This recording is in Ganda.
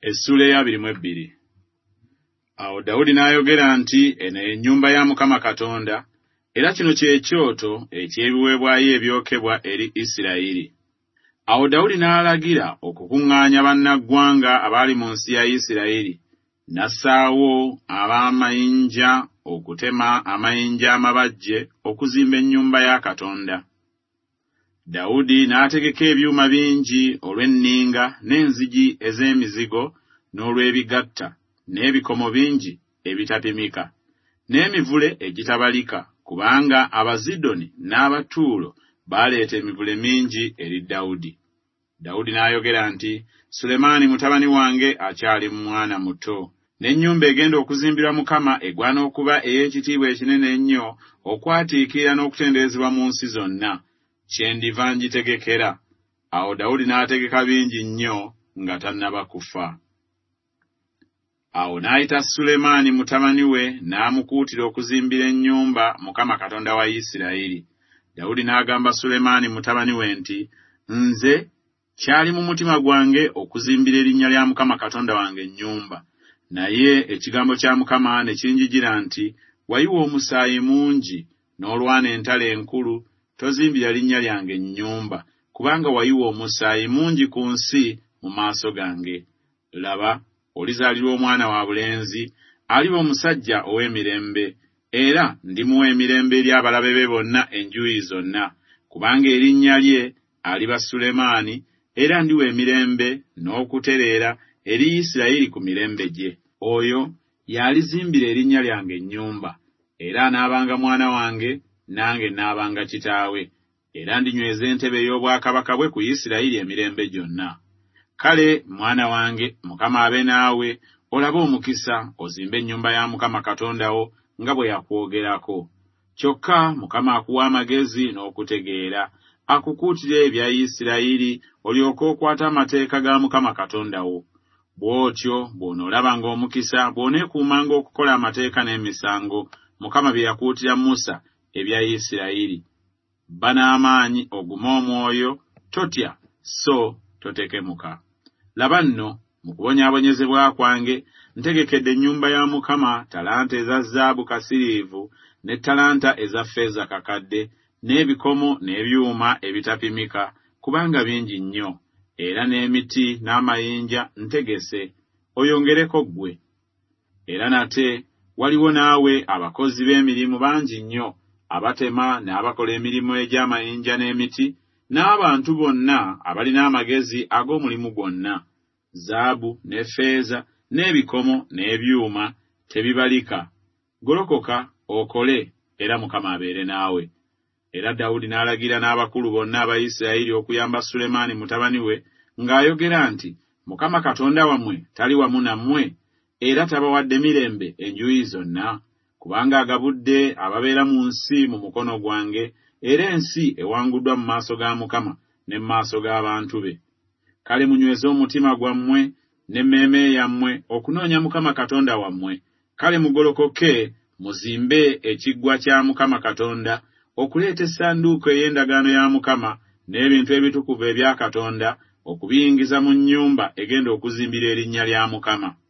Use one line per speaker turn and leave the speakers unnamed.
Essula ya 22. Awo Dawudi n'ayogera nti eno ennyumba ya Mukama Katonda, era kino kye kyoto eky'ebiweebwayo ebyokebwa eri Isirayiri. Awo Dawudi n'alagira okukuŋŋaanya bannaggwanga abaali mu nsi ya Isirayiri, n'assaawo ab'amayinja okutema amayinja amabajje okuzimba ennyumba ya Katonda. Dawudi n'ategeka ebyuma bingi olw'enninga n'enzigi ez'emizigo n'olw'ebigatta n'ebikomo bingi ebitapimika n'emivule egitabalika, kubanga Abazidoni n'Abatuulo baaleeta emivule mingi eri Dawudi. Dawudi n'ayogera nti, Sulemaani mutabani wange akyali mwana muto, n'ennyumba egenda okuzimbirwa Mukama egwana okuba ey'ekitiibwa ekinene ennyo okwatiikira n'okutenderezebwa mu nsi zonna, kyendiva ngitegekera. Awo Dawudi n'ategeka bingi nnyo nga tannaba kufa. Awo n'ayita Sulemaani mutabani we n'amukuutira okuzimbira ennyumba Mukama Katonda wa Isirayiri. Dawudi n'agamba Sulemaani mutabani we nti, nze kyali mu mutima gwange okuzimbira erinnya lya Mukama Katonda wange ennyumba, naye ekigambo kya Mukama ne kinjijira nti, wayiwa omusaayi mungi n'olwana entalo enkulu, tozimbira linnya lyange ennyumba, kubanga wayiwa omusaayi mungi ku nsi mu maaso gange. Laba, olizaalirwa omwana wa bulenzi, aliba omusajja ow'emirembe, era ndimuwa emirembe eri abalabe be bonna enjuuyi zonna, kubanga erinnya lye aliba Sulemaani, era ndiwa emirembe n'okutereera eri Isirayiri ku mirembe gye. Oyo y'alizimbira erinnya lyange ennyumba, era anaabanga mwana wange, nange naabanga kitaawe, era ndinyweza entebe y'obwakabaka bwe ku Isirayiri emirembe gyonna. Kale mwana wange, Mukama abe naawe, olabe omukisa, ozimbe ennyumba ya Mukama Katonda wo nga bwe yakwogerako. Kyokka Mukama akuwa amagezi n'okutegeera, akukuutire ebya Isirayiri, olyoke okwata amateeka ga Mukama Katonda wo. Bw'otyo bw'onoolabanga omukisa, bw'oneekuumanga okukola amateeka n'emisango Mukama bye yakuutira Musa ebya Isirayiri. Bba n'amaanyi, ogume omwoyo, totya so totekemuka. Laba nno, mu kubonyaabonyezebwa kwange, ntegekedde ennyumba ya Mukama talanta eza zaabu kasiriivu, ne talanta eza ffeeza kakadde, n'ebikomo n'ebyuma ebitapimika, kubanga bingi nnyo, era n'emiti n'amayinja ntegese, oyongereko ggwe. Era nate waliwo naawe abakozi b'emirimu bangi nnyo, abatema n'abakola emirimu egy'amayinja n'emiti, n'abantu bonna abalina amagezi ag'omulimu gwonna. Zaabu ne ffeeza n'ebikomo n'ebyuma tebibalika. Golokoka okole, era Mukama abeere naawe. Era Dawudi n'alagira n'abakulu bonna aba Isirayiri okuyamba Sulemaani mutabani we, ng'ayogera nti, Mukama Katonda wammwe tali wamu nammwe, era tabawadde mirembe enjuuyi zonna, kubanga agabudde ababeera mu nsi mu mukono gwange, era ensi ewanguddwa mu maaso ga Mukama ne mu maaso g'abantu be. Kale munyweze omutima gwammwe n'emmeeme yammwe okunoonya Mukama Katonda wammwe. Kale mugolokoke muzimbe ekiggwa kya Mukama Katonda, okuleeta essanduuko ey'endagaano ya Mukama n'ebintu ebitukuvu ebya Katonda, okubiyingiza mu nnyumba egenda okuzimbira erinnya lya Mukama.